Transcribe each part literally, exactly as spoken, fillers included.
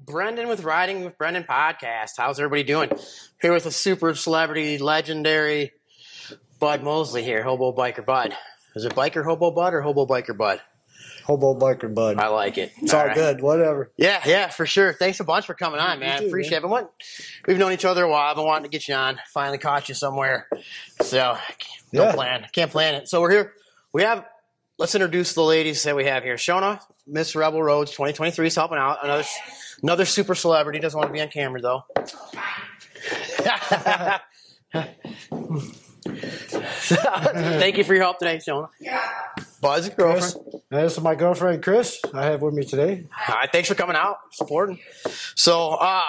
Brendan with Riding with Brendan podcast. How's everybody doing? Here with a super celebrity, legendary Bud Mosley here, Hobo Biker Bud. Is it Biker Hobo Bud or Hobo Biker Bud? Hobo Biker Bud. I like it. It's all, all right. Good, whatever. Yeah, yeah, for sure. Thanks a bunch for coming on, man. Too, Appreciate man. it. We've known each other a while. I've been wanting to get you on. Finally caught you somewhere. So, no yeah. plan. Can't plan it. So we're here. We have, let's introduce the ladies that we have here. Shona, Miss Rebel Roads twenty twenty-three is helping out. Another another super celebrity. Doesn't want to be on camera, though. Thank you for your help today, Shona. Yeah. Bud's girlfriend. Chris, this is my girlfriend, Chris. I have with me today. All right, thanks for coming out, supporting. So, uh,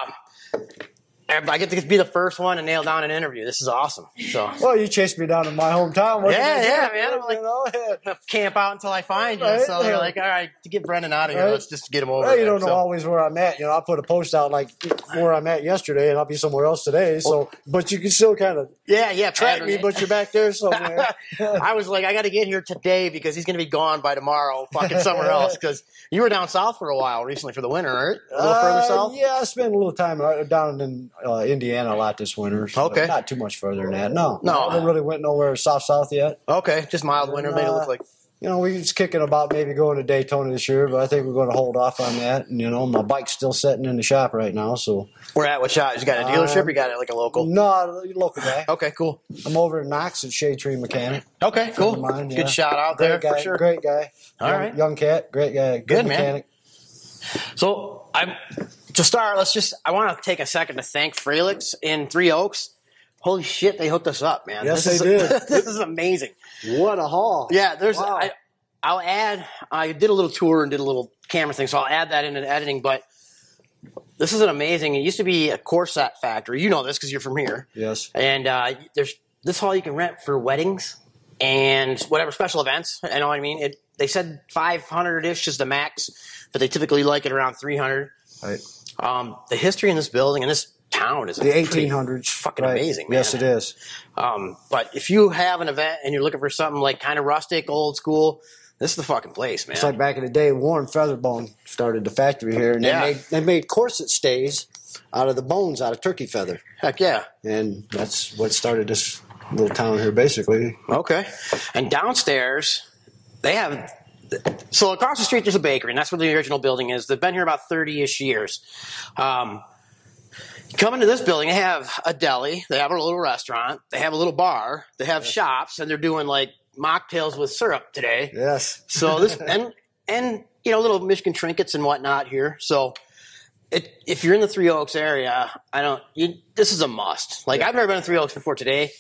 I get to be the first one to nail down an interview. This is awesome. So, well, you chased me down to my hometown. Yeah, yeah, man. I'm like, you know, yeah. camp out until I find you. Right, So they're yeah. like, all right, to get Brendan out of here, Right. let's just get him over Well, you there. don't know So- always where I'm at. You know, I put a post out like where I'm at yesterday, and I'll be somewhere else today. So, but you can still kind of Yeah, yeah. track pattern me, it. but you're back there somewhere. I was like, I got to get here today because he's going to be gone by tomorrow, fucking somewhere else. Because you were down south for a while recently for the winter, right? A little Uh, further south. Yeah, I spent a little time uh, down in uh, Indiana a lot this winter. So Okay. Not too much further than that. No. No. I haven't really went nowhere south south yet. Okay, just mild winter, made it look Uh, like. You know, we was kicking about maybe going to Daytona this year, but I think we're going to hold off on that. And, you know, my bike's still sitting in the shop right now, so. We're at what shop? You got a dealership? Um, or you got it like a local? No, local guy. Okay, cool. I'm over in Knox at Shade Tree Mechanic. Okay, cool. Friend of mine, yeah. Good shout out Great there guy, for sure. Great guy. All young, right. Young cat, great guy. Good, Good, man. mechanic. So I'm to start. Let's just. I want to take a second to thank Frelix in Three Oaks. Holy shit, they hooked us up, man. Yes, this they is, did. This is amazing. What a haul. Yeah, there's. Wow. I, I'll add. I did a little tour and did a little camera thing, so I'll add that into the editing. But this is an amazing. It used to be a Corset factory. You know this because you're from here. Yes. And uh, there's this hall you can rent for weddings and whatever special events. I know what I mean. It, they said five hundred ish is the max, but they typically like it around three hundred. Right. Um, the history in this building and this town is The pretty eighteen hundreds. fucking Right. amazing, man. Yes, it is. Um, but if you have an event and you're looking for something like kind of rustic, old school, this is the fucking place, man. It's like back in the day, Warren Featherbone started the factory here, and Yeah. they, made, they made corset stays out of the bones out of turkey feather. Heck yeah. And that's what started this little town here, basically. Okay. And downstairs, they have. So across the street, there's a bakery, and that's where the original building is. They've been here about thirty-ish years. Um, you come into this building, they have a deli, they have a little restaurant, they have a little bar, they have shops, and they're doing like mocktails with syrup today. Yes. So this and and you know little Michigan trinkets and whatnot here. So it, if you're in the Three Oaks area, I don't. You, this is a must. Like Yeah. I've never been to Three Oaks before today.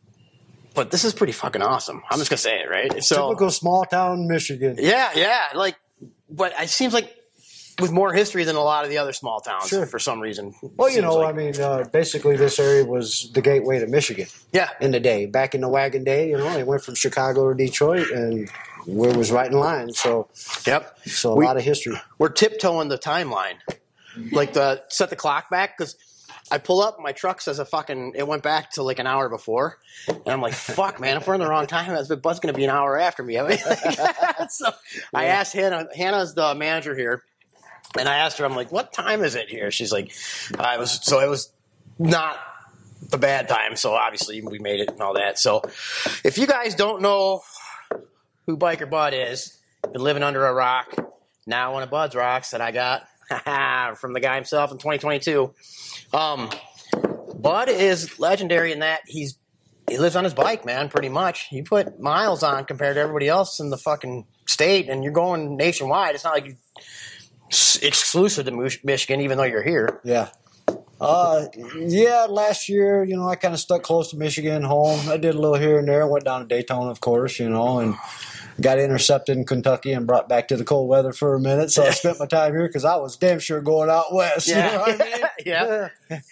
But this is pretty fucking awesome. I'm just gonna say it, right? So, Typical small town Michigan. yeah, yeah. Like, but it seems like with more history than a lot of the other small towns Sure. for some reason. Well, you Seems know, like- I mean, uh, basically this area was the gateway to Michigan yeah, in the day. Back in the wagon day, you know, they went from Chicago to Detroit, and we was right in line. So, yep. so a We- lot of history. We're tiptoeing the timeline, like the set the clock back because I pull up, my truck says a fucking. It went back to like an hour before, and I'm like, "Fuck, man! If we're in the wrong time, Bud's going to be an hour after me." I mean, so I asked Hannah. Hannah's the manager here, and I asked her, "I'm like, what time is it here?" She's like, "I was." So it was not the bad time. So obviously we made it and all that. So if you guys don't know who Biker Bud is, been living under a rock. Now one of Bud's rocks that I got from the guy himself in twenty twenty-two. Um, Bud is legendary in that he's he lives on his bike, man. Pretty much, you put miles on compared to everybody else in the fucking state, and you're going nationwide. It's not like you're exclusive to Mich- Michigan, even though you're here. Yeah. Uh, yeah, last year, you know, I kind of stuck close to Michigan, home. I did a little here and there. Went down to Daytona, of course, you know, and got intercepted in Kentucky and brought back to the cold weather for a minute. So I spent my time here because I was damn sure going out west. Yeah. You know what I mean?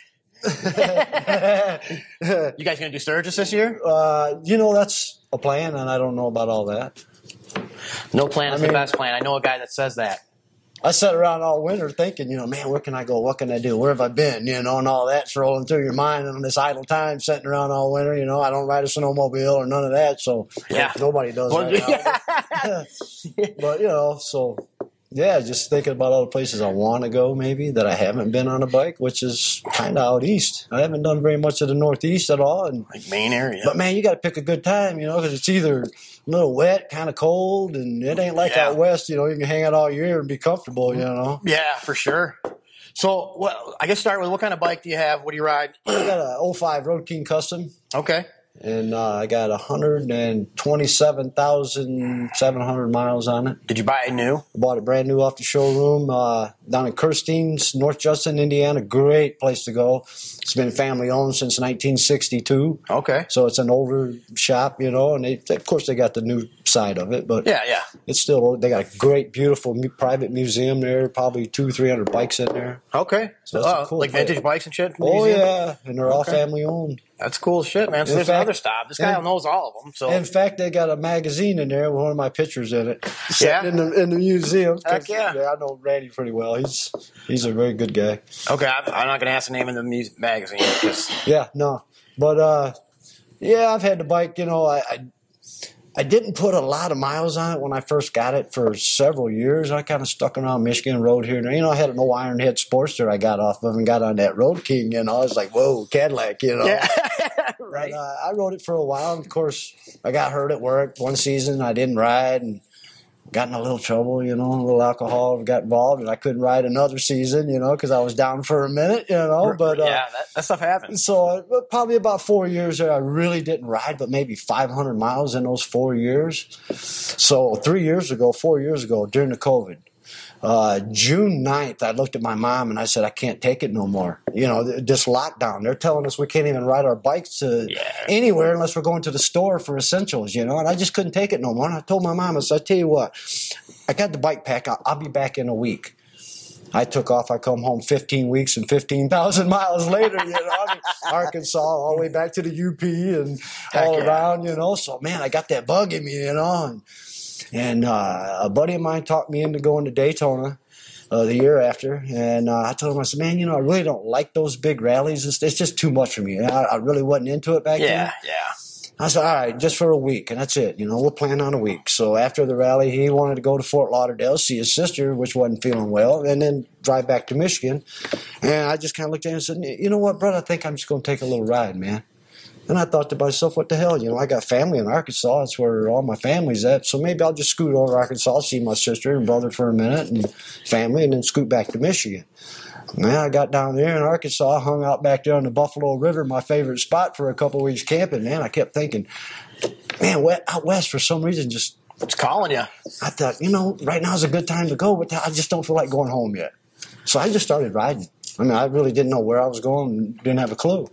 Yeah. You guys gonna do Sturgis this year? Uh, you know, that's a plan, and I don't know about all that. No plan is I mean- the best plan. I know a guy that says that. I sat around all winter thinking, you know, man, where can I go? What can I do? Where have I been? You know, and all that's rolling through your mind on this idle time, sitting around all winter. You know, I don't ride a snowmobile or none of that, so Yeah. nobody does Well, that now. But, you know, so Yeah, just thinking about all the places I want to go, maybe that I haven't been on a bike, which is kind of out east. I haven't done very much of the Northeast at all, and Like Maine area. but man, you got to pick a good time, you know, because it's either a little wet, kind of cold, and it ain't like Yeah. out west. You know, you can hang out all year and be comfortable. You know, Yeah, for sure. So, well, I guess start with what kind of bike do you have? What do you ride? I got a oh five Road King Custom. Okay. And uh, I got one hundred twenty-seven thousand seven hundred miles on it. Did you buy it new? I bought it brand new off the showroom uh, down in Kirstein's, North Justin, Indiana. Great place to go. It's been family owned since nineteen sixty-two. Okay. So it's an older shop, you know, and they, of course they got the new side of it, but Yeah, yeah. it's still old. They got a great, beautiful mu- private museum there. Probably two, three hundred bikes in there. Okay. So it's a Oh, cool like place. vintage bikes and shit? from the Oh museum? yeah, and they're all Okay. family owned. That's cool shit, man. So In there's fact- another stop. This guy in- knows all of them. So In fact, they got a magazine in there with one of my pictures in it. Yeah? Sitting in the, in the museum. Heck yeah. I know Randy pretty well. He's he's a very good guy. okay, I'm, I'm not going to ask the name of the music magazine because Yeah, no. But, uh, yeah, I've had the bike, you know, I, I I didn't put a lot of miles on it when I first got it for several years. I kind of stuck around Michigan Road here and there. You know, I had an old Ironhead Sportster I got off of and got on that Road King, you know. I was like, whoa, Cadillac, you know. yeah, But, right. uh, I rode it for a while. And of course, I got hurt at work one season. I didn't ride and got in a little trouble, you know, a little alcohol got involved, and I couldn't ride another season, you know, because I was down for a minute, you know. But uh, yeah, that, that stuff happens. so uh, probably about four years there, I really didn't ride, but maybe five hundred miles in those four years. So three years ago, four years ago, during the COVID, uh, June ninth, I looked at my mom and I said, I can't take it no more. You know, th- this lockdown, they're telling us we can't even ride our bikes to Yeah. anywhere unless we're going to the store for essentials, you know, and I just couldn't take it no more. And I told my mom, I said, I tell you what, I got the bike pack. I'll, I'll be back in a week. I took off. I come home fifteen weeks and fifteen thousand miles later, you know, I mean, Arkansas, all the way back to the U P and Heck all yeah. around, you know. So, man, I got that bug in me, you know. And, and uh, a buddy of mine talked me into going to Daytona uh, the year after. And uh, I told him, I said, man, you know, I really don't like those big rallies. It's, it's just too much for me. I, I really wasn't into it back then. Yeah, yeah. I said, all right, just for a week, and that's it. You know, we'll plan on a week. So after the rally, he wanted to go to Fort Lauderdale, see his sister, which wasn't feeling well, and then drive back to Michigan. And I just kind of looked at him and said, you know what, brother, I think I'm just going to take a little ride, man. And I thought to myself, what the hell? You know, I got family in Arkansas. That's where all my family's at. So maybe I'll just scoot over to Arkansas, see my sister and brother for a minute and family, and then scoot back to Michigan. Man, I got down there in Arkansas, hung out back there on the Buffalo River, my favorite spot for a couple of weeks camping. Man, I kept thinking, man, we- out west for some reason, just It's calling you. I thought, you know, right now is a good time to go, but I just don't feel like going home yet. So I just started riding. I mean, I really didn't know where I was going, didn't have a clue,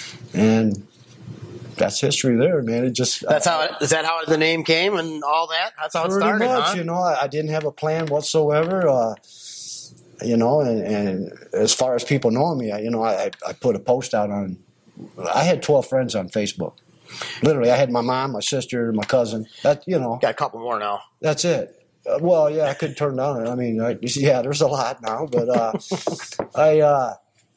and that's history there, man. It just That's how. It, is that how the name came and all that? That's how it pretty started, much, huh? you know, I, I didn't have a plan whatsoever. Uh, you know, and, and as far as people knowing me, I, you know, I, I put a post out on. I had twelve friends on Facebook. Literally, I had my mom, my sister, my cousin. That you know, Got a couple more now. that's it. Uh, well, yeah, I could turn down. I mean, I, yeah, there's a lot now, but uh, I uh,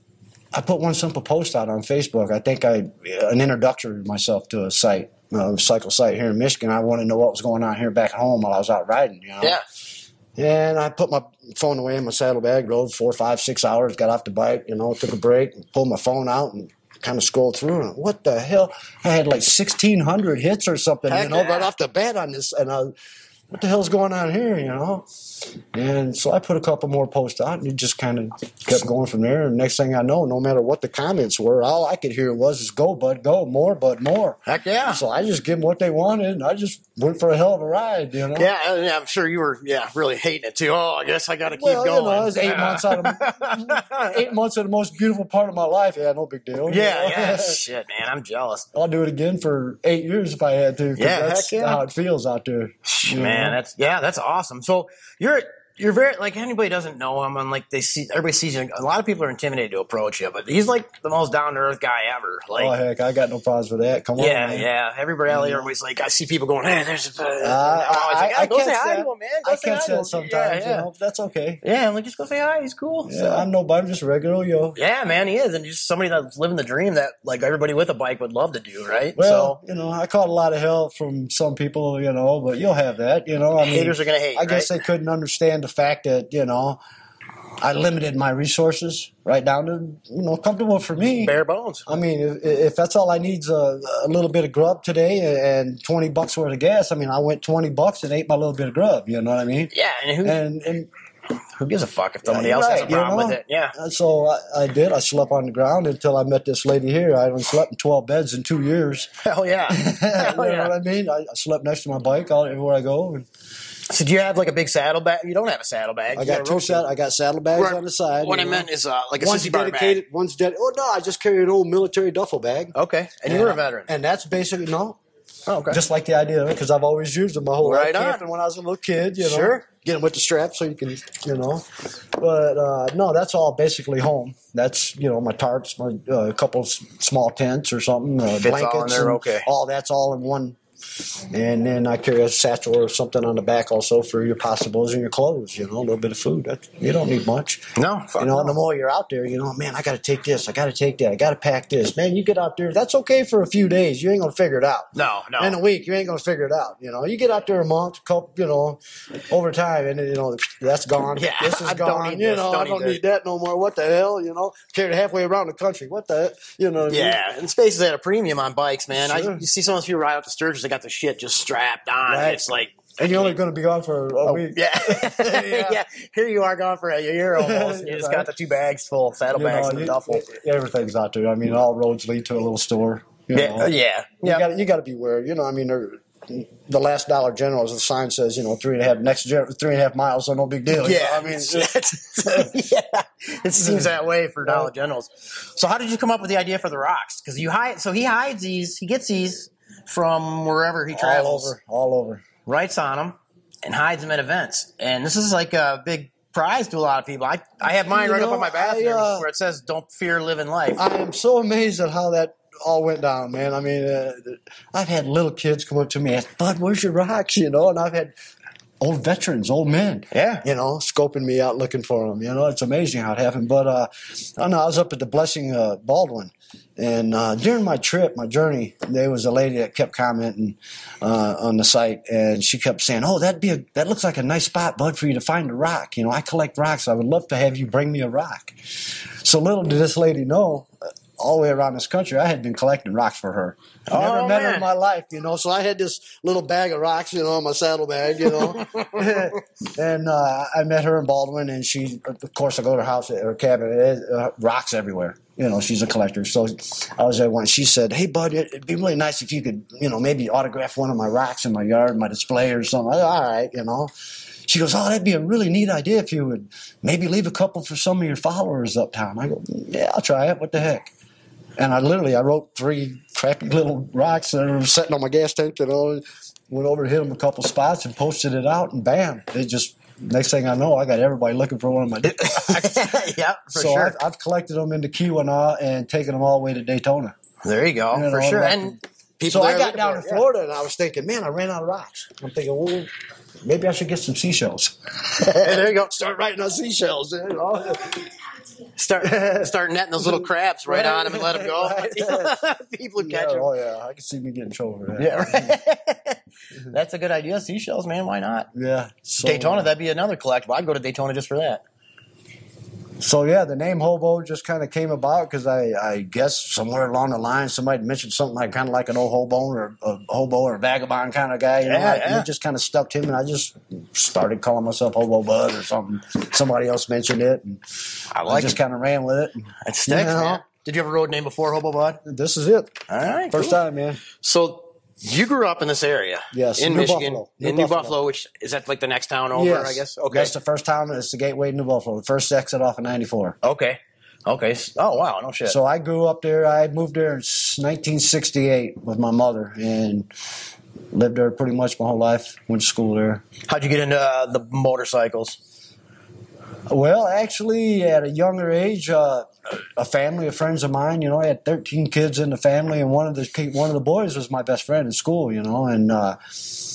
I put one simple post out on Facebook. I think I an introduction to myself to a site, a cycle site here in Michigan. I wanted to know what was going on here back home while I was out riding. You know? Yeah. And I put my phone away in my saddlebag, rode four, five, six hours, got off the bike, you know, took a break, and pulled my phone out and kind of scrolled through. And what the hell? I had like sixteen hundred hits or something, Heck you know, yeah. right off the bat on this. And I, what the hell's going on here, you know? And so I put a couple more posts out, and it just kind of kept going from there. And next thing I know, no matter what the comments were, all I could hear was, is go, bud, go, more, bud, more. Heck yeah. So I just give them what they wanted, and I just went for a hell of a ride, you know? Yeah, and I'm sure you were, yeah, really hating it too. Oh, I guess I got to keep Well, going. you know, it was eight Yeah. months out of eight months of the most beautiful part of my life. Yeah, no big deal. you Yeah, know? yeah. Shit, man, I'm jealous. I'll do it again for eight years if I had to. 'cause Yeah, that's heck yeah. how it feels out there. you Man, know? that's yeah, that's awesome. So you're you're very like anybody doesn't know him, and like they see everybody sees you. A lot of people are intimidated to approach you, but he's like the most down to earth guy ever. Like, oh heck, I got no problems with that. Come on, yeah, man. yeah. Everybody, everybody's like, I see people going, hey, there's. A, uh, Uh, I'm always like, I, I, "Yeah, go say catch hi that. to him, man. Go I say hi catch to him." that sometimes. Yeah, yeah. You know, that's okay. Yeah, I'm like, just go say hi. He's cool. Yeah, So- I'm nobody. I'm just a regular yo. yeah, man, he is, and just somebody that's living the dream that like everybody with a bike would love to do, right? Well, so you know, I caught a lot of hell from some people, you know, but you'll have that, you know. I mean, haters are gonna hate. I guess right? they couldn't understand understand the fact that, you know, I limited my resources right down to, you know, comfortable for me. Bare bones. I mean, if, if that's all I need is a, a little bit of grub today and twenty bucks worth of gas, I mean, I went twenty bucks and ate my little bit of grub, you know what I mean? Yeah, and who, And, and who gives a fuck if somebody else right, has a problem you know? with it? Yeah. And so I, I did. I slept on the ground until I met this lady here. I haven't slept in twelve beds in two years. Hell yeah. you Hell know yeah. what I mean? I, I slept next to my bike all everywhere I go. And So do you have like a big saddlebag? You don't have a saddlebag. I You got a two rope sad, I got saddlebags Right. on the side. What you I know. meant is uh, like a One's sissy bar dedicated. bag. One's dedicated. Oh no, I just carry an old military duffel bag. Okay, and you were a veteran. And that's basically no. Oh, okay. Just like the idea of it, because I've always used them my whole Right life. on. Camping when I was a little kid, you know. Sure. Get them with the strap so you can, you know. But uh, no, that's all basically home. That's, you know, my tarps, my uh, a couple s- small tents or something, uh, Fits all blankets. in there, and okay. All that's all in one. And then I carry a satchel or something on the back also for your possibles and your clothes, you know, a little bit of food. That, you don't need much. No, fuck You know, no. and the more you're out there, you know, man, I got to take this. I got to take that. I got to pack this. Man, you get out there. That's okay for a few days. You ain't going to figure it out. No, no. In a week, you ain't going to figure it out. You know, you get out there a month, couple, you know, over time, and, you know, that's gone. Yeah, This is I don't gone. need You this, know, don't I don't need need that no more. What the hell? You know, carried halfway around the country. What the, you know what I mean? Yeah, and space is at a premium on bikes, man. I, Sure. you see some of these people ride out to Sturgis, they got the shit just strapped on. Right. It's like, And you're only going to be gone for a week. yeah. yeah. Here you are gone for a year almost. You just Right. got the two bags full, saddlebags You and know, the you- duffel. everything's out there. I mean, all roads lead to a little store. You Yeah, know. yeah, You yeah. got you got to be aware. You know, I mean, they're- the last Dollar General, as the sign says, you know, three and a half next gen- three and a half miles, so no big deal. You Yeah, know, I mean, it's- yeah, it seems that way for Dollar Generals. So, how did you come up with the idea for the rocks? Because you hide, so he hides these, he gets these from wherever he all travels, over, all over. writes on them, and hides them at events. And this is like a big prize to a lot of people. I I have mine You right up know, on my bathroom I, uh, where it says "Don't fear living life." I am so amazed at how that all went down, man. I mean, uh, I've had little kids come up to me and ask, Bud, where's your rocks? You know, and I've had old veterans, old men, Yeah. you know, scoping me out looking for them. You know, it's amazing how it happened. But uh, I don't know, I was up at the Blessing uh, Baldwin. And uh, during my trip, my journey, there was a lady that kept commenting uh, on the site, and she kept saying, "Oh, that'd be a that looks like a nice spot, Bud, for you to find a rock. You know, I collect rocks. I would love to have you bring me a rock." So little did this lady know, uh, all the way around this country, I had been collecting rocks for her. I never Oh, met her man. in my life, you know. So I had this little bag of rocks, you know, in my saddlebag, you know. and uh, I met her in Baldwin, and she, of course, I go to her house, her cabin, uh, rocks everywhere. You know, she's a collector. So I was there once. She said, "Hey, Bud, it'd be really nice if you could, you know, maybe autograph one of my rocks in my yard, my display or something." I said, "All right, you know." She goes, "Oh, that'd be a really neat idea if you would maybe leave a couple for some of your followers uptown." I go, "Yeah, I'll try it. What the heck?" And I literally, I wrote three crappy little rocks that were sitting on my gas tank, you know, went over, hit them a couple spots and posted it out, and bam, it just, next thing I know, I got everybody looking for one of my rocks. Yeah, for So sure. I've, I've collected them into Keweenaw and taken them all the way to Daytona. There you go, You for know, sure. like- And people So I there got looking down for to it, yeah. Florida and I was thinking, man, I ran out of rocks. I'm thinking, well, maybe I should get some seashells. there you go. Start writing on seashells. You know? Start start netting those little crabs right, on them and let them go. People Yeah, catch them. oh, yeah. I can see me getting in trouble for that. Yeah, right. That's a good idea. Seashells, man. Why not? Yeah. So, Daytona, that'd be another collectible. I'd go to Daytona just for that. So, yeah, the name Hobo just kind of came about because I, I guess somewhere along the line somebody mentioned something like kind of like an old hobo or a hobo or a vagabond kind of guy. You know, Yeah, and yeah. it just kind of stuck to me, and I just started calling myself Hobo Bud or something. Somebody else mentioned it, and I I like just it. kind of ran with it. It sticks, You know? man. Did you have a road name before Hobo Bud? This is it. All right, First cool. time, man. So you grew up in this area, Yes, in New Michigan, Buffalo. New in New Buffalo. Buffalo, which is that like the next town over? Yes. I guess. Okay. That's the first town. It's the gateway to New Buffalo. The first exit off of ninety-four. Okay. Okay. Oh wow, no shit. So I grew up there. I moved there in nineteen sixty-eight with my mother and lived there pretty much my whole life. Went to school there. How'd you get into uh, the motorcycles? Well, actually, at a younger age, uh, a family of friends of mine. You know, I had thirteen kids in the family, and one of the ki- one of the boys was my best friend in school. You know, and uh,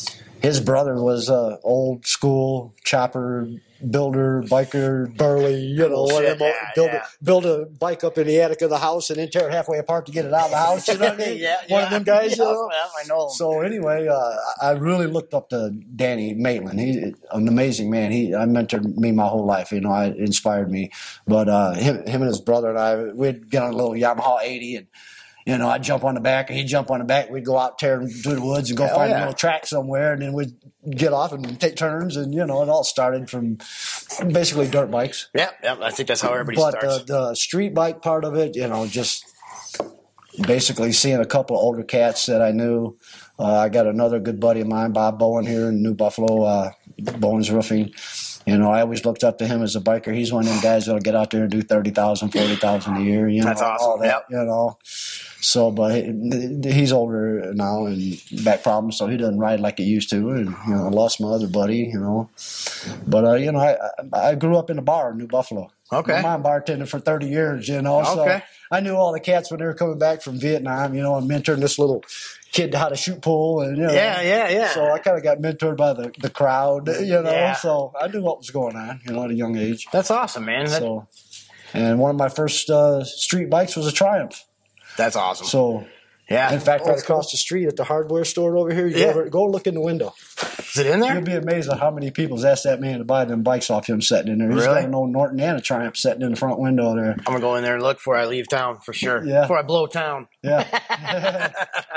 his brother was a old school chopper builder, biker, burly, you know, Cool one shit, of them, yeah, build, yeah. A, build a bike up in the attic of the house and then tear it halfway apart to get it out of the house. You know what I mean? yeah, One yeah. of them guys, Yeah, you know? I know him. So anyway, uh, I really looked up to Danny Maitland. He's an amazing man. He I mentored me my whole life. You know, I inspired me. But uh, him, him and his brother and I, we'd get on a little Yamaha eighty, and you know, I'd jump on the back, and he'd jump on the back. We'd go out tearing through the woods and go Hell find yeah. a little track somewhere, and then we'd get off and take turns. And you know, it all started from basically dirt bikes. Yeah, yeah. I think that's how everybody But starts. the, the street bike part of it, you know, just basically seeing a couple of older cats that I knew. Uh, I got another good buddy of mine, Bob Bowen, here in New Buffalo, uh, Bowen's Roofing. You know, I always looked up to him as a biker. He's one of them guys that'll get out there and do thirty thousand, forty thousand a year. You know, That's awesome. all that, Yep. you know. So, but he, he's older now and back problems, so he doesn't ride like he used to. And, you know, I lost my other buddy, you know. But, uh, you know, I, I I grew up in a bar in New Buffalo. Okay. My mom bartended for thirty years, you know. So Okay. I knew all the cats when they were coming back from Vietnam, you know, and mentoring this little kid how to shoot pool. And, you know, Yeah, yeah, yeah. So I kind of got mentored by the, the crowd, you know. Yeah. So I knew what was going on, you know, at a young age. That's awesome, man. That, So, and one of my first uh, street bikes was a Triumph. that's awesome. So, yeah. in fact, Oh, right across the street at the hardware store over here, you Yeah. go, over, go look in the window. Is it in there? You'll be amazed at how many people's asked that man to buy them bikes off him sitting in there. He's Really? got an old Norton and a Triumph sitting in the front window there. I'm gonna go in there and look before I leave town for sure. Yeah. Before I blow town. Yeah.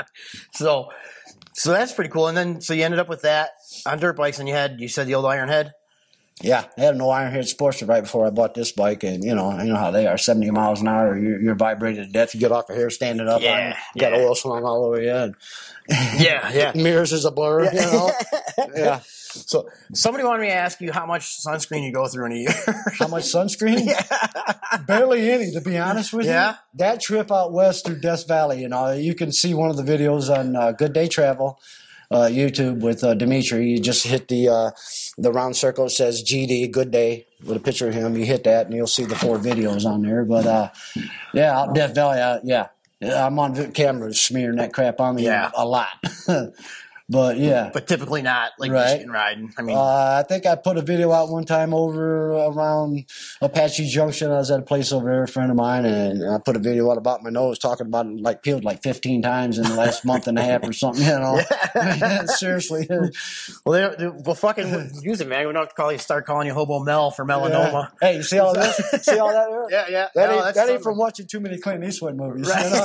So, so that's pretty cool. And then, so you ended up with that on dirt bikes, and you had, you said the old Iron Head. Yeah, I had no Ironhead Sportster right before I bought this bike, and you know, you know how they are, seventy miles an hour. You're, you're vibrated to death. You get off a hair standing up. Yeah, on it. You got yeah. oil slung all over you. And Yeah, yeah. mirrors is a blur. You know. Yeah. So somebody wanted me to ask you how much sunscreen you go through in a year. How much sunscreen? Barely any, to be honest with Yeah? you. That trip out west through Death Valley, you know, you can see one of the videos on uh, Good Day Travel. Uh, YouTube with uh, Dimitri. You just hit the uh, the round circle. It says G D, Good Day, with a picture of him. You hit that, and you'll see the four videos on there. But uh, yeah, out in Death Valley, uh, yeah, I'm on vi- camera smearing that crap on me Yeah. a lot. But yeah, But typically not like Right. Michigan riding. I mean, uh, I think I put a video out one time over around Apache Junction. I was at a place over there, a friend of mine, and I put a video out about my nose, talking about it like peeled like fifteen times in the last month and a half or something. You know, seriously. well, they, they, well, fucking use it, man. We don't have to call you, start calling you Hobo Mel for melanoma. Hey, you see all this? See all that? There? Yeah, yeah. That No, ain't, that's that ain't something. from watching too many Clint Eastwood movies. Right. You know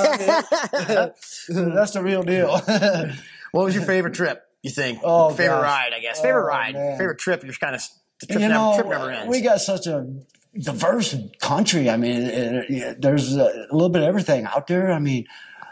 what I mean? That's the real deal. What was your favorite trip, you think? Oh, favorite gosh. ride, I guess. Favorite Oh, ride. man. Favorite trip, you're kind of, the trip, you never, know, trip never ends. we got such a diverse country. I mean, it, it, there's a little bit of everything out there. I mean,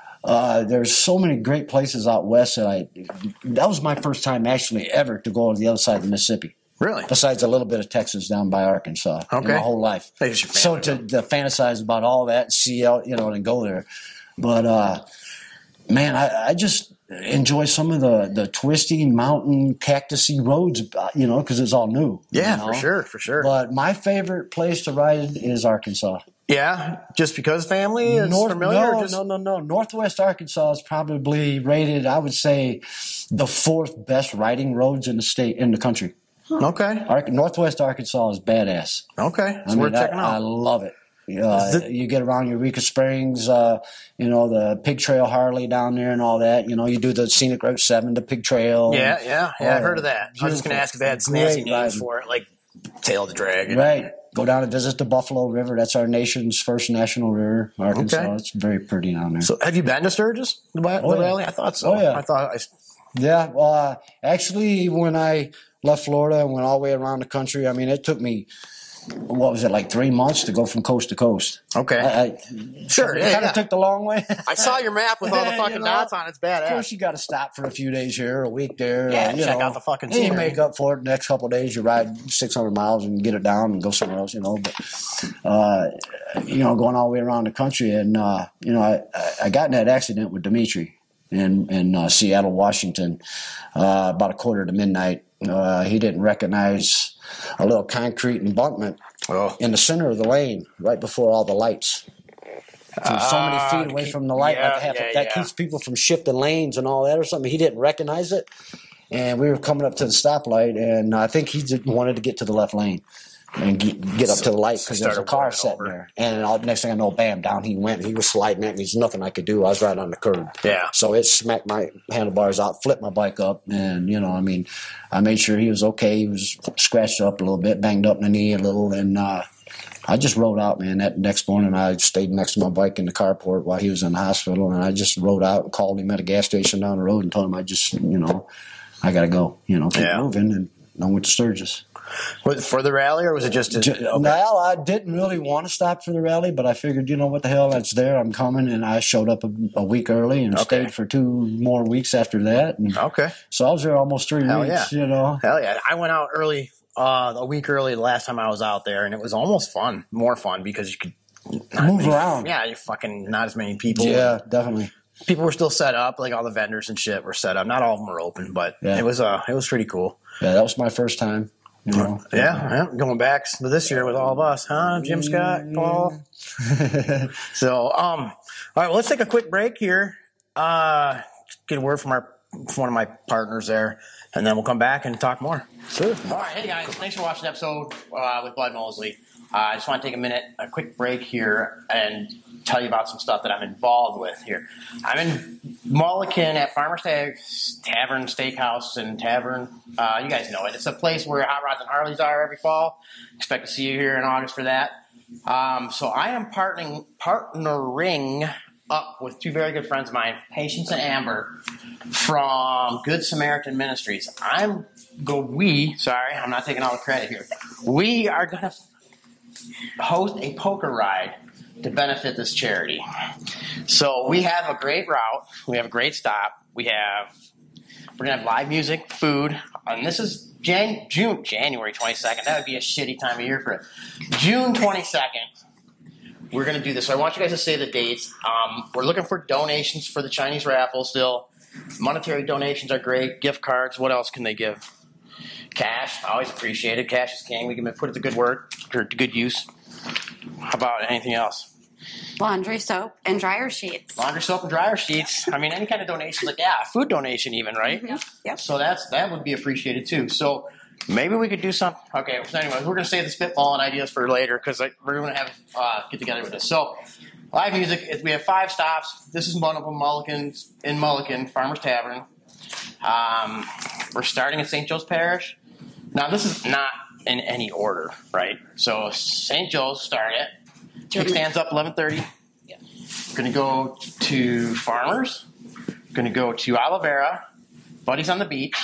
uh, there's so many great places out west that I. That was my first time actually ever to go to the other side of the Mississippi. Really? Besides a little bit of Texas down by Arkansas, in Okay. my whole life. Hey, it's your So family, to, to fantasize about all that, see out, you know, and go there, but uh, man, I, I just enjoy some of the the twisty mountain cactusy roads, uh, you know, because it's all new. Yeah, you know? for sure, for sure. But my favorite place to ride is Arkansas. yeah, just because family is familiar? no, or just, no, no, no. Northwest Arkansas is probably rated, I would say, the fourth best riding roads in the state, in the country. Okay, Ar- Northwest Arkansas is badass. okay. It's I mean, worth I, checking I out. love it. Uh, Is it- you get around Eureka Springs, uh, you know, the Pig Trail Harley down there and all that. You know, you do the Scenic Route seven, the Pig Trail. yeah, yeah, yeah. I Oh, heard of that. I was just going to ask if they had beautiful. snazzy Great names riding. for it, like Tail of the Dragon. Right. Go down and visit the Buffalo River. That's our nation's first national river, Arkansas. Okay. It's very pretty down there. So, have you been to Sturgis, the, the Oh, yeah. rally? I thought so. Oh, yeah. I thought I. Yeah, well, uh, actually, when I left Florida and went all the way around the country, I mean, it took me, what was it, like three months to go from coast to coast. Okay, I, I sure. It Yeah, kind of yeah. took the long way. I saw your map with all the You fucking know? dots on it. It's Of course, badass. you got to stop for a few days here, a week there. Yeah, uh, you check know. out the fucking And you scenery. make up for it. The next couple of days, you ride six hundred miles and get it down and go somewhere else, you know. But, uh, you know, going all the way around the country. And, uh, you know, I, I got in that accident with Dimitri in, in uh, Seattle, Washington, uh, about a quarter to midnight. Uh, he didn't recognize a little concrete embankment Oh. in the center of the lane right before all the lights. So, so many Ah, feet away keep- from the light, yeah, like half, yeah, that yeah. keeps people from shifting lanes and all that or something. He didn't recognize it, and we were coming up to the stoplight, and I think he just wanted to get to the left lane and get, get up to the light because there's a car sitting over there. And all, next thing I know, bam, down he went. He was sliding at me. There's nothing I could do. I was right on the curb. Yeah. So it smacked my handlebars out, flipped my bike up, and, you know, I mean, I made sure he was okay. He was scratched up a little bit, banged up in the knee a little, and uh, I just rode out, man. That next morning, I stayed next to my bike in the carport while he was in the hospital, and I just rode out and called him at a gas station down the road and told him I just, you know, I got to go, you know, keep Yeah. moving, and I went to Sturgis. Was it for the rally, or was it just? A, okay. Well, I didn't really want to stop for the rally, but I figured, you know what the hell, that's there. I'm coming, and I showed up a, a week early and Okay. stayed for two more weeks after that. And Okay. so I was there almost three Hell weeks, yeah. you know. Hell yeah! I went out early, uh, a week early the last time I was out there, and it was almost fun, more fun because you could not Move many- around. Yeah, you fucking not as many people. Yeah, definitely. People were still set up, like all the vendors and shit were set up. Not all of them were open, but Yeah. it was uh, it was pretty cool. Yeah, that was my first time, you know. Yeah, yeah, going back to this year with all of us, huh? Jim Scott, Paul. So, um, all right, well, let's take a quick break here. Uh, get a word from our from one of my partners there, and then we'll come back and talk more. Sure. All right, hey guys, thanks for watching the episode uh, with Bud Mosley. Uh, I just want to take a minute, a quick break here, and tell you about some stuff that I'm involved with here. I'm in Mulliken at Farmer's Tag Tavern, Steakhouse, and Tavern. Uh, you guys know it. It's a place where Hot Rods and Harleys are every fall. Expect to see you here in August for that. Um, so I am partnering, partnering up with two very good friends of mine, Patience and Amber, from Good Samaritan Ministries. I'm go we, sorry, I'm not taking all the credit here. We are going to host a poker ride to benefit this charity. So we have a great route. We have a great stop. We have we're gonna have live music, food, and this is Jan- June January twenty-second. That would be a shitty time of year for it. June twenty-second. We're gonna do this. So I want you guys to say the dates. Um, we're looking for donations for the Chinese raffle still. Monetary donations are great. Gift cards. What else can they give? Cash. Always appreciated. Cash is king. We can put it to good work or to good use. How about anything else? Laundry soap and dryer sheets. Laundry soap and dryer sheets. I mean, any kind of donation, like yeah, food donation even, right? Mm-hmm. Yep. So that's that would be appreciated too. So maybe we could do something. Okay. So anyway, we're gonna save the spitball and ideas for later because like, we're gonna have uh, get together with this. So live music. We have five stops. This is one of them. Mulliken's in Mulliken Farmers Tavern. Um, we're starting at Saint Joe's Parish. Now this is not in any order, right? So Saint Joe's start at. Kickstands up eleven thirty. Yeah. Going to go to Farmers. Going to go to Olivera. Buddies on the Beach.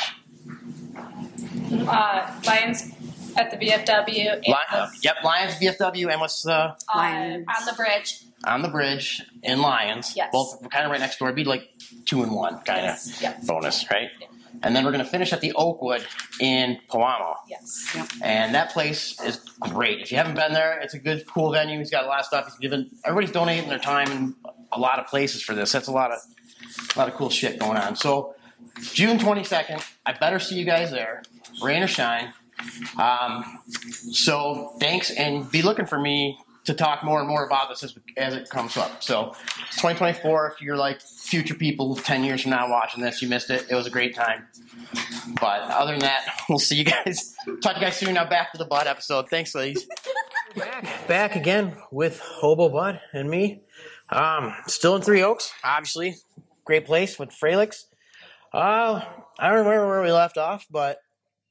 Uh, Lions at the V F W. And Li- uh, yep, Lions, V F W, and what's uh, on, Lions. on the bridge. on the bridge in Lions. Yes. Both kind of right next door. It'd be like two and one kind of Yes. Yeah. bonus, right? Yeah. And then we're going to finish at the Oakwood in Powamo. Yes. And that place is great. If you haven't been there, it's a good, cool venue. He's got a lot of stuff. He's given everybody's donating their time in a lot of places for this. That's a lot of a lot of cool shit going on. So June twenty-second, I better see you guys there, rain or shine. Um, so thanks, and be looking for me to talk more and more about this as, as it comes up. So twenty twenty-four, if you're like future people ten years from now watching this, you missed it. It was a great time. But other than that, we'll see you guys. Talk to you guys soon. Now back to the Bud episode. Thanks, ladies. Back, back again with Hobo Bud and me. Um, still in Three Oaks, obviously. Great place with Fralix. Uh, I don't remember where we left off, but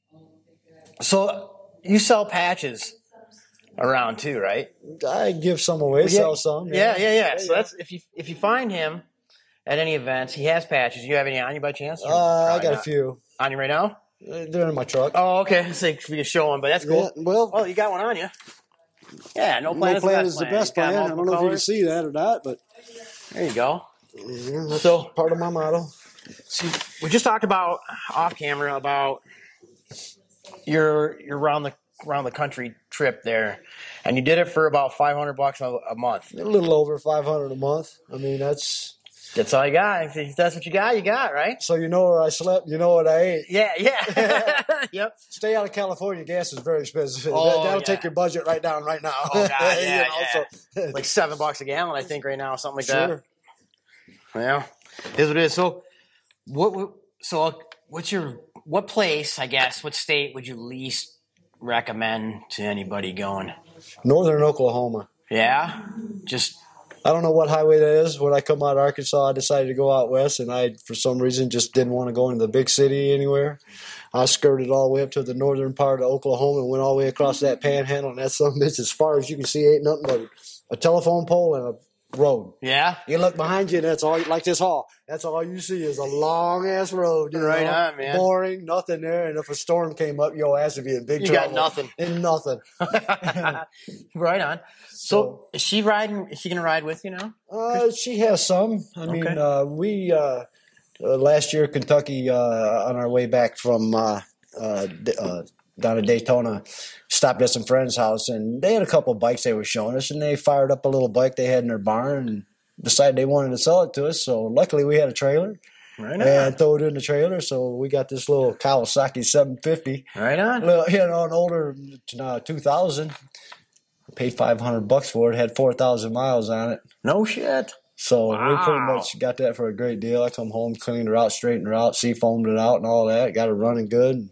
so you sell patches around too, right? I give some away, sell some. Yeah, yeah, yeah. So that's if you if you find him at any events, he has patches. You have any on you by chance? Or Uh, I probably got a not? few. on you right now. Uh, They're in my truck. Oh, okay. So we can show one, but that's cool. Yeah, well, Oh, you got one on you. Yeah, no plan no is the plan best is the plan. best You got plan. I don't multiple know if you can colors. see that or not, but There you go. yeah, that's So- part of my motto. See, we just talked about off camera about your your round the around the country trip there, and you did it for about five hundred bucks a, a month. A little over five hundred a month. I mean, that's That's all you got. If that's what you got, you got, right? so you know where I slept, you know what I ate. Yeah, yeah. Yep. Stay out of California. Gas is very expensive. Oh, that, that'll yeah. take your budget right down right now. Oh, God, yeah, You know, yeah. so- Like seven bucks a gallon, I think, right now, something like sure. that. Yeah, is what it is. So, what? what- So, what's your what place, I guess, what state would you least recommend to anybody going? Northern Oklahoma. Yeah? Just I don't know what highway that is. When I come out of Arkansas, I decided to go out west, and I, for some reason, just didn't want to go into the big city anywhere. I skirted all the way up to the northern part of Oklahoma and went all the way across that panhandle, and that's something that's as far as you can see, ain't nothing but a telephone pole and a road. yeah? You look behind you, and that's all, like this hall, that's all you see is a long-ass road. You Right know? on, man. Boring, nothing there, and if a storm came up, your ass would be in big You trouble. got nothing. And nothing. Right on. So, is she riding? Is she going to ride with you now? Uh, she has some. I mean, Okay. uh, we uh, uh, last year Kentucky uh, on our way back from uh, uh, D- uh, down to Daytona, stopped at some friend's house, and they had a couple of bikes they were showing us, and they fired up a little bike they had in their barn and decided they wanted to sell it to us. So luckily we had a trailer Right on. and throw it in the trailer. So we got this little Kawasaki seven fifty, Right on. little, you know, an older uh, two thousand. Paid five hundred bucks for it. Had four thousand miles on it. No shit. So we pretty Wow. much got that for a great deal. I come home, cleaned her out, straightened her out, sea-foamed it out and all that. Got her running good.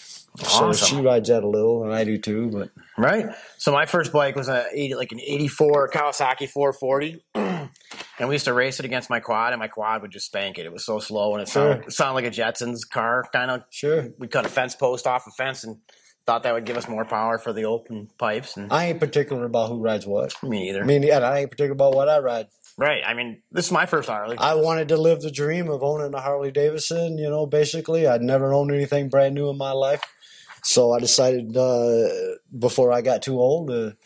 So Awesome. she rides that a little, and I do too. But Right. So my first bike was a eighty, like an eighty-four Kawasaki four forty, and we used to race it against my quad, and my quad would just spank it. It was so slow, and it sounded, Sure. it sounded like a Jetsons car. Kind of. sure, We cut a fence post off a fence and thought that would give us more power for the open pipes. And I ain't particular about who rides what. me neither. I mean, yeah, I ain't particular about what I ride. Right. I mean, this is my first Harley. I wanted to live the dream of owning a Harley Davidson. You know, basically, I'd never owned anything brand new in my life. So I decided uh, before I got too old to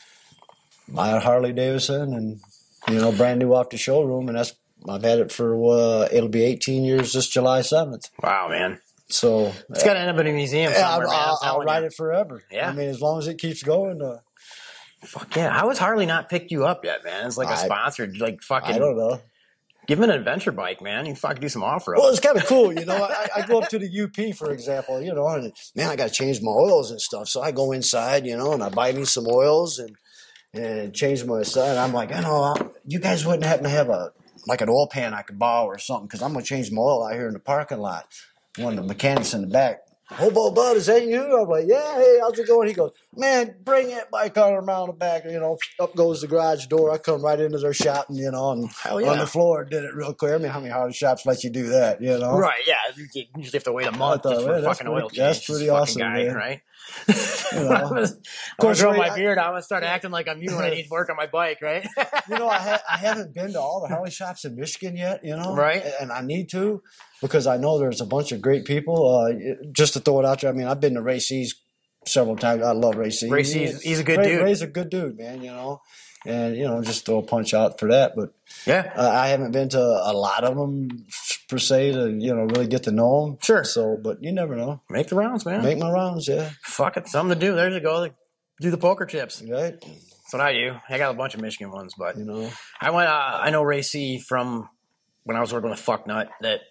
buy a Harley Davidson, and you know, brand new off the showroom, and that's I've had it for uh, it'll be eighteen years this July seventh. Wow, man. So It's got to end up in a museum yeah, somewhere, I'll, man. I'm I'll, I'll telling ride you. it forever. Yeah. I mean, as long as it keeps going. Uh, Fuck yeah. How has Harley not picked you up yet, man? It's like a I- sponsor. Like fucking. I don't know. Give him an adventure bike, man. You fucking do some off road. Well, it's kind of cool, you know. I, I go up to the U P, for example, you know, and man, I got to change my oils and stuff. So I go inside, you know, and I buy me some oils and and change my stuff. And I'm like, you know, you guys wouldn't happen to have a like an oil pan I could borrow or something, because I'm gonna change my oil out here in the parking lot. One of the mechanics in the back. Hobo Bud, is that you? I'm like, yeah, hey, how's it going? He goes, man, bring that bike on around the back. You know, up goes the garage door. I come right into their shop, and, you know, and Hell yeah. on the floor, did it real quick. I mean, how many Harley shops let you do that, you know? Right, yeah. You you usually have to wait a month thought, just for man, a that's fucking pretty- oil change. that's This pretty fucking awesome, guy, man. right? You know. I'm gonna course, grow Ray, my I- beard. I'm gonna start acting like I'm you when I need to work on my bike, right? You know, I, ha- I haven't been to all the Harley shops in Michigan yet, you know? Right. And I need to, because I know there's a bunch of great people. Uh, just to throw it out there, I mean, I've been to Ray C's several times. I love Ray C. Ray C's- he's a good Ray, dude. Ray's a good dude, man, you know? And, you know, just throw a punch out for that. But Yeah. uh, I haven't been to a lot of them, per se, to, you know, really get to know them. Sure. So, but you never know. Make the rounds, man. Make my rounds, yeah. Fuck it. Something to do. There you go. Like, do the poker chips. Right? That's what I do. I got a bunch of Michigan ones, but You know? I went. Uh, I know Ray C from when I was working with Fucknut. That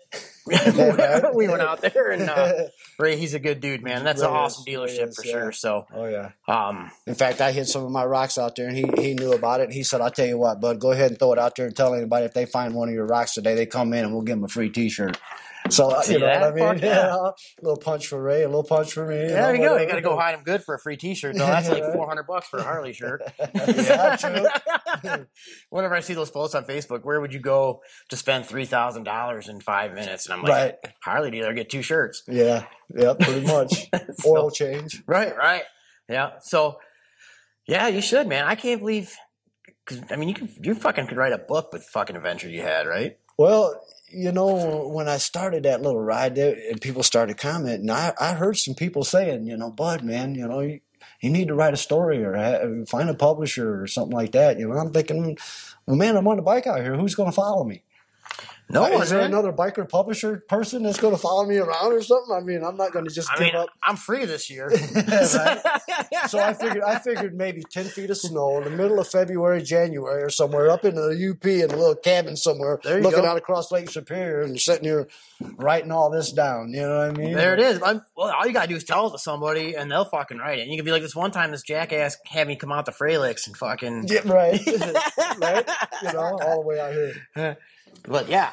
right? we went out there, and uh, Ray, he's a good dude, man. That's an Ray awesome is, Ray dealership is, for yeah. sure. So, Oh, yeah. um, In fact, I hit some of my rocks out there, and he, he knew about it. And he said, I'll tell you what, bud, go ahead and throw it out there and tell anybody if they find one of your rocks today, they come in and we'll give them a free T-shirt. So, uh, See you know that? what I mean? Fuck yeah. You know, a little punch for Ray, a little punch for me. there you know, go. whatever. You got to go hide him good for a free T-shirt, though. That's like Right. four hundred bucks for a Harley shirt. Yeah, true. Whenever I see those posts on Facebook, where would you go to spend three thousand dollars in five minutes? And I'm like, Right. Harley dealer, get two shirts. Yeah, yeah, pretty much. So- Oil change. Right, right. Yeah. So, yeah, you should, man. I can't believe. Cause, I mean, you could, you fucking could write a book with the fucking adventure you had, right? Well, you know, when I started that little ride there and people started commenting, I, I heard some people saying, you know, Bud, man, you know, you, you need to write a story or ha- find a publisher or something like that. You know, I'm thinking, well, man, I'm on a bike out here. Who's going to follow me? No Uh, one, is there man. another biker publisher person that's going to follow me around or something? I mean, I'm not going to just I give mean, up. I'm free this year. Right? So I figured, I figured maybe ten feet of snow in the middle of February, January, or somewhere up in the U P in a little cabin somewhere, There you looking go. out across Lake Superior and sitting here writing all this down. You know what I mean? There it is. I'm, well, all you gotta do is tell it to somebody, and they'll fucking write it. And you can be like, this one time, this jackass had me come out to Fralix and fucking. Yeah, right. Right? You know, all the way out here. But yeah,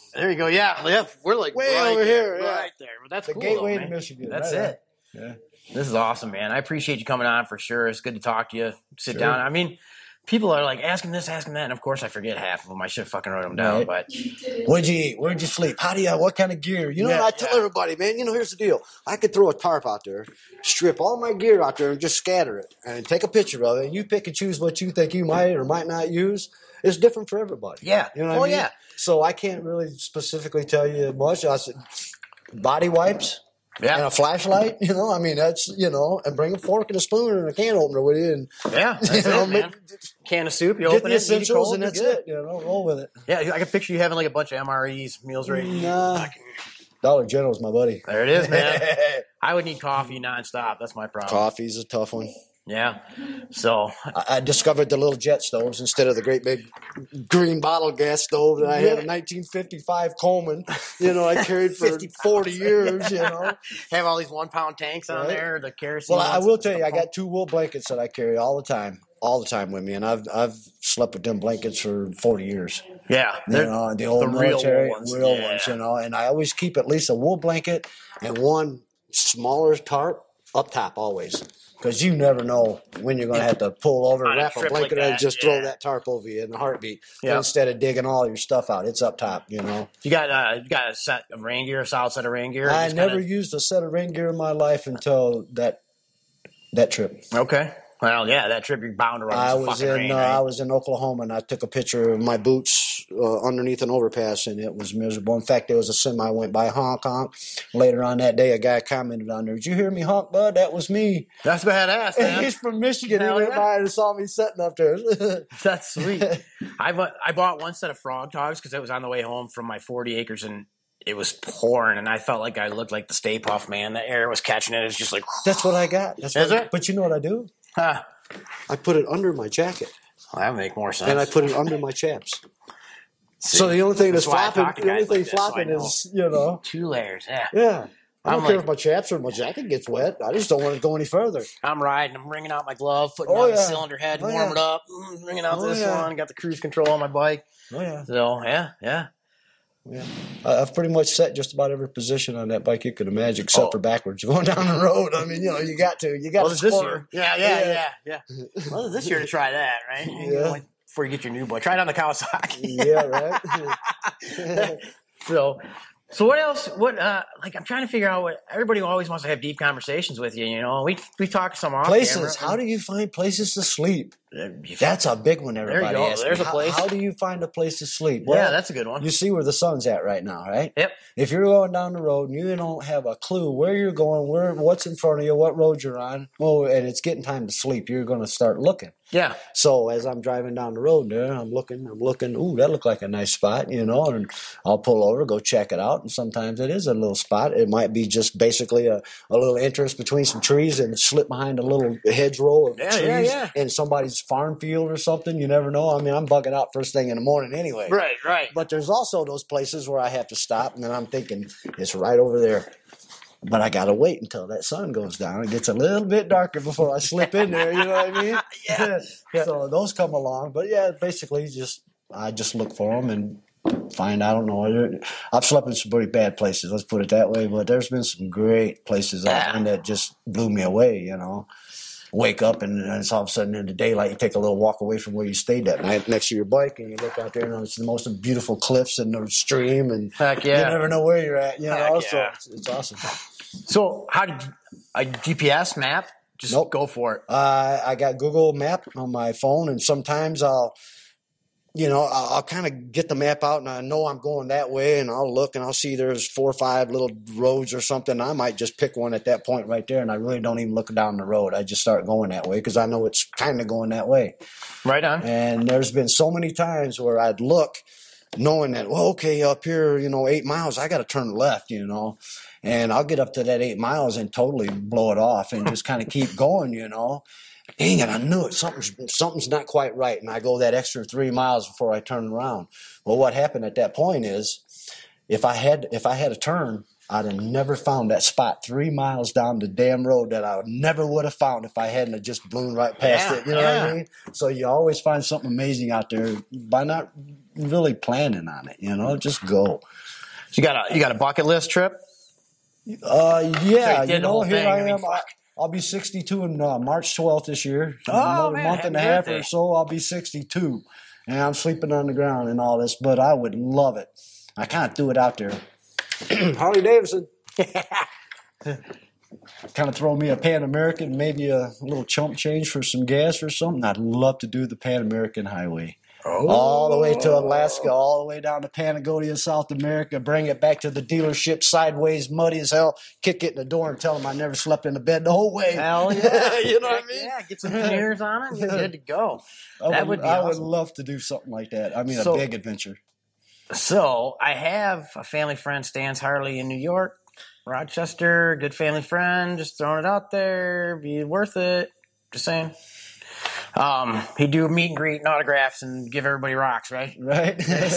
There you go. Yeah, yeah. We're like Way right over there, here, yeah. right there. But that's The cool, gateway though, to man. Michigan. That's right it. there. Yeah. This is awesome, man. I appreciate you coming on for sure. It's good to talk to you. Sit Sure. down. I mean, people are like asking this, asking that, and of course I forget half of them. I should have fucking wrote them down, Right. but What'd you eat? Where'd you sleep? How do you? What kind of gear? You know, Yeah, I tell yeah. everybody, man. You know, here's the deal. I could throw a tarp out there, strip all my gear out there, and just scatter it, and take a picture of it. And you pick and choose what you think you might or might not use. It's different for everybody. Yeah. You know what Oh, I mean? yeah. So I can't really specifically tell you much. I said body wipes. yeah, And a flashlight, you know, I mean, that's, you know, and bring a fork and a spoon and a can opener with you and, yeah. That's you know, it, man. make, Can of soup, you get open the it, eat it essentials cold, and you're that's good. it, you know, roll with it. Yeah, I can picture you having like a bunch of M R Es, meals ready. Nah, Dollar General's my buddy. There it is, man. I would need coffee nonstop. That's my problem. Coffee's a tough one. Yeah. So, I, I discovered the little jet stoves instead of the great big green bottle gas stove that I had in nineteen fifty-five Coleman. You know, I carried for forty years, you know. have all these one pound tanks on Right. there, the kerosene. Well, I ones, will tell you, I stuff. got two wool blankets that I carry all the time, all the time with me, and I've I've slept with them blankets for forty years. Yeah. You they're- know, the old the real military, wool ones, real yeah. ones, you know, and I always keep at least a wool blanket and one smaller tarp up top always. Because you never know when you're going to have to pull over, On a wrap a trip blanket, like and that, just yeah. throw that tarp over you in a heartbeat. Yeah. Instead of digging all your stuff out, it's up top, you know. You got uh, you got a set of rain gear, a solid set of rain gear. I Just never kinda- used a set of rain gear in my life until that that trip. Okay. Well, yeah, that trip you're bound to run I into was fucking in rain, uh, right? I was in Oklahoma and I took a picture of my boots uh, underneath an overpass and it was miserable. In fact, there was a semi went by honk honk. Later on that day, a guy commented on there, "Did you hear me honk, bud? That was me." That's badass, And man. he's from Michigan. Hell he went yeah. by and saw me sitting up there. That's sweet. I bought I bought one set of frog togs because it was on the way home from my forty acres and it was pouring and I felt like I looked like the Stay Puft Man. The air was catching it. It's just like, That's what I got. That's Is what, it? But you know what I do? huh. I put it under my jacket Well, that would make more sense. and I put it under my chaps. See, So the only thing that's, that's why I flopping, talk to the only guys like thing this, so I flopping know. is, you know, two layers. Yeah. yeah. I don't I'm care like- if my chaps or my jacket gets wet. I just don't want to go any further. I'm riding. I'm bringing out my glove, putting Oh, on the yeah. cylinder head, Oh, warm yeah. it up, mm, bringing out Oh, this yeah. one. Got the cruise control on my bike. Oh yeah. So yeah, yeah. Yeah, I- I've pretty much set just about every position on that bike you could imagine, except Oh. for backwards going down the road. I mean, you know, you got to, you got Well, to it's this score. year. Yeah, yeah, Yeah. yeah, yeah. Well, it's this year to try that, right? You Yeah. know, like, before you get your new boy, try it on the Kawasaki. Yeah, right. so, so what else? What uh, like I'm trying to figure out what everybody always wants to have deep conversations with you. You know, we we talk some off Places. camera. How do you find places to sleep? You- That's a big one. you Everybody go. asks me. There's a How- place. How, do you find a place to sleep? yeah, Well, that's a good one. you see where the sun's at right now, right? Yep. If you're going down the road and you don't have a clue where you're going, where what's in front of you, what road you're on, well, and it's getting time to sleep, you're going to start looking. Yeah. So as I'm driving down the road there, I'm looking, I'm looking, ooh, that looked like a nice spot, you know, and I'll pull over, go check it out. And sometimes it is a little spot. It might be just basically a, a little entrance between some trees and slip behind a little hedgerow of Yeah, trees yeah, yeah. in somebody's farm field or something. You never know. I mean, I'm bugging out first thing in the morning anyway. Right. Right. But there's also those places where I have to stop and then I'm thinking, it's right over there. But I got to wait until that sun goes down. It gets a little bit darker before I slip in there. You know what I mean? Yeah. Yeah. So those come along. But yeah, basically just I just look for them and find, I don't know. I've slept in some pretty bad places, let's put it that way. But there's been some great places out Yeah. there that just blew me away, you know. Wake up and it's all of a sudden in the daylight, you take a little walk away from where you stayed that night next to your bike and you look out there and it's the most beautiful cliffs and the stream and Heck you yeah. never know where you're at, you know. Heck So yeah. it's, it's awesome. So how did you, a G P S map? Just Nope. go for it. Uh, I got Google Map on my phone, and sometimes I'll, you know, I'll, I'll kind of get the map out, and I know I'm going that way, and I'll look, and I'll see there's four or five little roads or something. I might just pick one at that point right there, and I really don't even look down the road. I just start going that way because I know it's kind of going that way. Right on. And there's been so many times where I'd look, knowing that, well, okay, up here, you know, eight miles, I got to turn left, you know. And I'll get up to that eight miles and totally blow it off and just kind of keep going, you know. Dang it, I knew it. Something's, something's not quite right. And I go that extra three miles before I turn around. Well, what happened at that point is if I had if I had a turn, I'd have never found that spot three miles down the damn road that I never would have found if I hadn't have just blown right past Yeah, it. You know yeah. what I mean? So you always find something amazing out there by not really planning on it. You know, just go. You got a you got a bucket list trip? Uh, yeah, So you did you the know, whole here thing, I I mean, am. I, fuck. I'll be sixty-two on uh, March twelfth this year. Oh, Another man, month and a happy half birthday. or so, I'll be sixty-two. And I'm sleeping on the ground and all this, but I would love it. I can't do it out there. Harley Davidson. Kind of throw me a Pan American, maybe a little chump change for some gas or something. I'd love to do the Pan American Highway. Oh. All the way to Alaska, all the way down to Patagonia, South America, bring it back to the dealership sideways, muddy as hell, kick it in the door and tell them I never slept in the bed the whole way. Hell yeah. You know what I mean? Yeah, get some veneers on it and you're good to go. I That would, would be I would awesome. love to do something like that. I mean, So- a big adventure. So I have a family friend, Stan's Harley in New York, Rochester, good family friend, just throwing it out there, be worth it. Just saying. Um, he'd do a meet and greet and autographs and give everybody rocks, right? Right?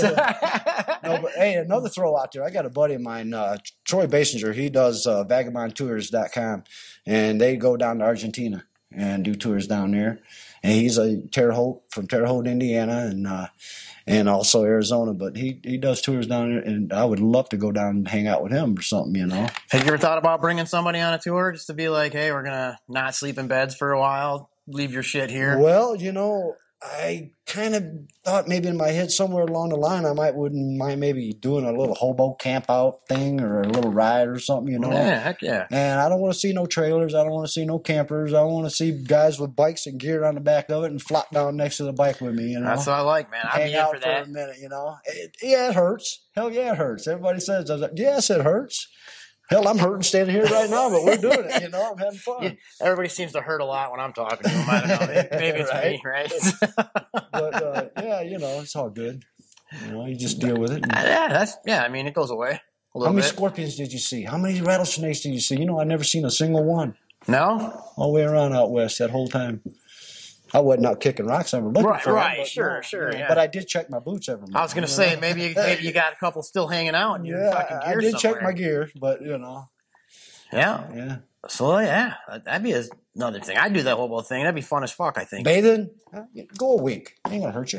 No, but hey, another throw out there. I got a buddy of mine, uh, Troy Basinger. He does uh, vagabond tours dot com, and they go down to Argentina and do tours down there. And he's a Terre Haute from Terre Haute, Indiana, and uh, and also Arizona. But he, he does tours down there, and I would love to go down and hang out with him or something, you know. Have you ever thought about bringing somebody on a tour just to be like, hey, we're going to not sleep in beds for a while, leave your shit here? Well, you know, I kind of thought maybe in my head somewhere along the line I might wouldn't mind maybe doing a little hobo camp out thing or a little ride or something, you know. Yeah, heck yeah. And I don't want to see no trailers. I don't want to see no campers. I want to see guys with bikes and gear on the back of it and flop down next to the bike with me, you know. That's what I like, man. I'd Hang be in out for for, that. a minute, you know. It, yeah, it hurts. Hell yeah, it hurts. Everybody says, I was like, yes, it hurts. Hell, I'm hurting standing here right now, but we're doing it, you know. I'm having fun. Yeah, everybody seems to hurt a lot when I'm talking to them. I don't know. Maybe, maybe it's me, right? But, uh, yeah, you know, it's all good. You know, you just deal with it. And yeah, that's yeah. I mean, it goes away a how little many bit. scorpions did you see? How many rattlesnakes did you see? You know, I never seen a single one No, all the way around out west that whole time. I wasn't out kicking rocks ever looking Right, for 'em, right, but sure, no, sure, you know, yeah. But I did check my boots every month. I was gonna you say know? maybe maybe you got a couple still hanging out in your Yeah, fucking I gear did check somewhere. my gear, but you know, Yeah. yeah. So yeah, that'd be another thing. I'd do that whole thing. That'd be fun as fuck. I think. Bathing, uh, go a week. Ain't gonna hurt you.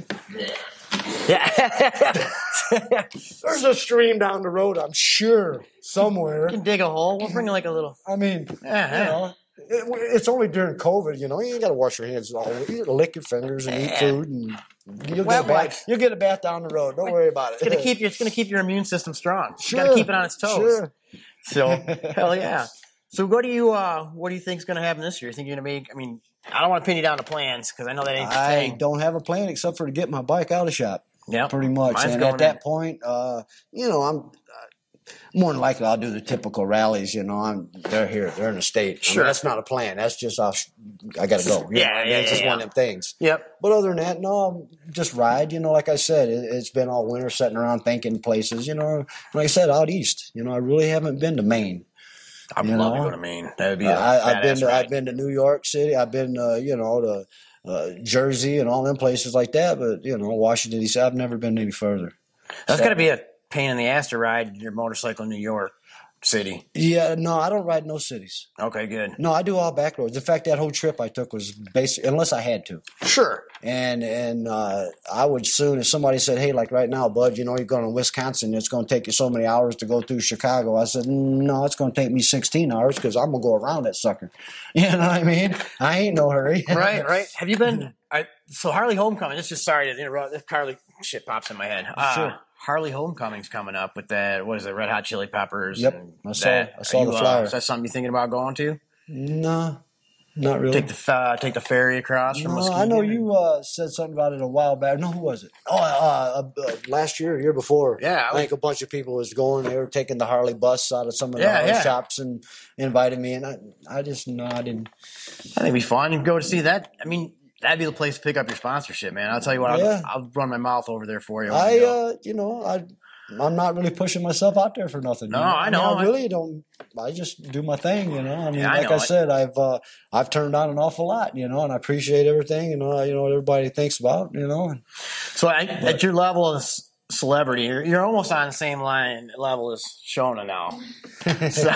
Yeah. There's a stream down the road, I'm sure, somewhere. You can dig a hole. We'll bring like a little. I mean, Yeah, you yeah. know, it, it's only during COVID. You know, you ain't got to wash your hands all. You got to lick your fingers and eat Yeah. food, and you'll Wet get a wipes. bath. You'll get a bath down the road. Don't worry about it. It's gonna keep you. It's gonna keep your immune system strong. Sure, You gotta keep it on its toes. Sure. So hell yeah. So what do you uh what do you think's gonna happen this year? You think you're gonna make? I mean, I don't want to pin you down to plans because I know that ain't the I thing. don't have a plan except for to get my bike out of the shop. Yeah, Pretty much. Mine's and going at that in. point, uh, you know, I'm uh, more than likely I'll do the typical rallies. You know, I'm they're here, they're in the state. I Sure. mean, that's not a plan. That's just off. I got to go. You Yeah, know, I mean, yeah, it's just yeah, one of them things. Yep. But other than that, no, just ride. You know, like I said, it, it's been all winter sitting around thinking places. You know, like I said, out east. You know, I really haven't been to Maine. I would You love know? to go to Maine. That would be. Uh, a I, I've been badass to ride. I've been to New York City. I've been uh, you know to uh, Jersey and all them places like that. But you know, Washington D C. I've never been any further. That's So- gonna be a pain in the ass to ride your motorcycle in New York City. Yeah, no, I don't ride no cities. Okay, good. No, I do all back roads. In fact, that whole trip I took was basic, unless I had to. Sure. And and uh, I would soon, if somebody said, hey, like right now, bud, you know, you're going to Wisconsin, it's going to take you so many hours to go through Chicago. I said, no, it's going to take me sixteen hours because I'm going to go around that sucker. You know what I mean? I ain't no hurry. Right, right. Have you been? I so Harley Homecoming. This is sorry to interrupt. This Harley shit pops in my head. Uh, Sure. Harley Homecoming's coming up with that. What is it? Red Hot Chili Peppers. Yep, and I saw- that. I saw Are the you, flyer. Uh, is that something you thinking about going to? No, not really. Take the uh, take the ferry across from No, Muskegon? I know you uh, said something about it a while back. No, who was it? Oh, uh, uh, uh, last year, year before. Yeah, I I, was- think a bunch of people was going. They were taking the Harley bus out of some of the Yeah, Harley yeah. shops and invited me, and I, I just no, I didn't. I think it'd be fun. You can go to see that. I mean, that'd be the place to pick up your sponsorship, man. I'll tell you what. Yeah. I'll, I'll run my mouth over there for you. when I, you go. uh, you know, I, I'm not really pushing myself out there for nothing. No, you I know. mean, I I- really don't. I just do my thing, you know. I mean, Yeah, I like know. I said, I've uh, I've turned on an awful lot, you know, and I appreciate everything, you know, you know what everybody thinks about, you know. And, So I, at your level of c- celebrity, you're, you're almost on the same line level as Shona now. So,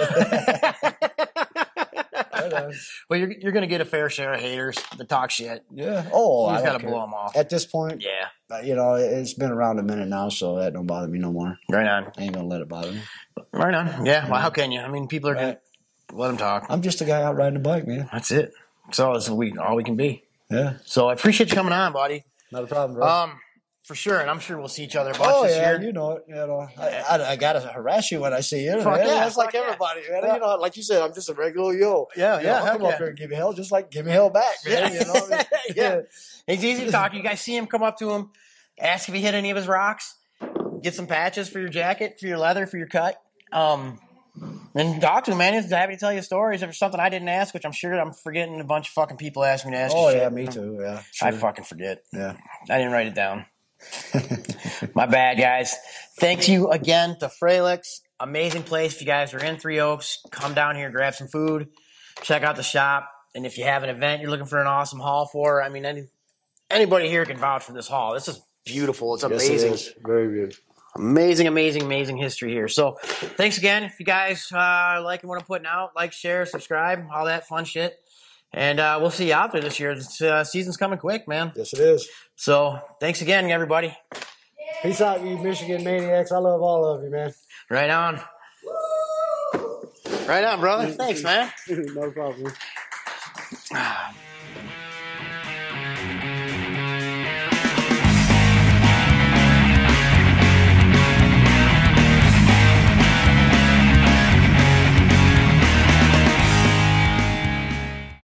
but you're you're gonna get a fair share of haters that talk shit. yeah. Oh, You I just don't gotta care. blow them off. At this point, Yeah, uh, you know, it's been around a minute now, so that don't bother me no more. Right on. I ain't gonna let it bother me. Right on. Yeah. Well, how can you? I mean, people are Right. gonna let them talk. I'm just a guy out riding a bike, man. That's it. That's all it's we all we can be. Yeah, So I appreciate you coming on, buddy. not a problem, bro. Um, for sure, and I'm sure we'll see each other a bunch oh this yeah, year. you know it. You know, I, I, I gotta harass you when I see you. Fuck man. yeah, That's like fuck yeah. everybody, man. Yeah. You know, like you said, I'm just a regular yo. Yeah, You yeah, know, I'll heck come up yeah. here and give you hell, just like give me hell back, man. You know, what I mean? Yeah. He's easy to talk to. You guys see him, come up to him, ask if he hit any of his rocks, get some patches for your jacket, for your leather, for your cut. Um, and talk to him, man. He's happy to tell you stories. If there's something I didn't ask, which I'm sure I'm forgetting, a bunch of fucking people ask me to ask you Oh shit. yeah, me too. Yeah, I sure. fucking forget. yeah. I didn't write it down. My bad, guys. Thank you again to Fralix. Amazing place. If you guys are in Three Oaks, come down here, grab some food, check out the shop. And if you have an event you're looking for an awesome haul for, I mean, any, anybody here can vouch for this haul. This is beautiful. It's Yes, amazing. it is. Very beautiful. Amazing, amazing, amazing history here. So thanks again. If you guys uh, liking what I'm putting out, like, share, subscribe, all that fun shit. And uh, we'll see you out there this year. This uh, season's coming quick, man. Yes, it is. So thanks again, everybody. Peace out, you Michigan maniacs. I love all of you, man. Right on. Right on, brother. Thanks, man. No problem. Ah,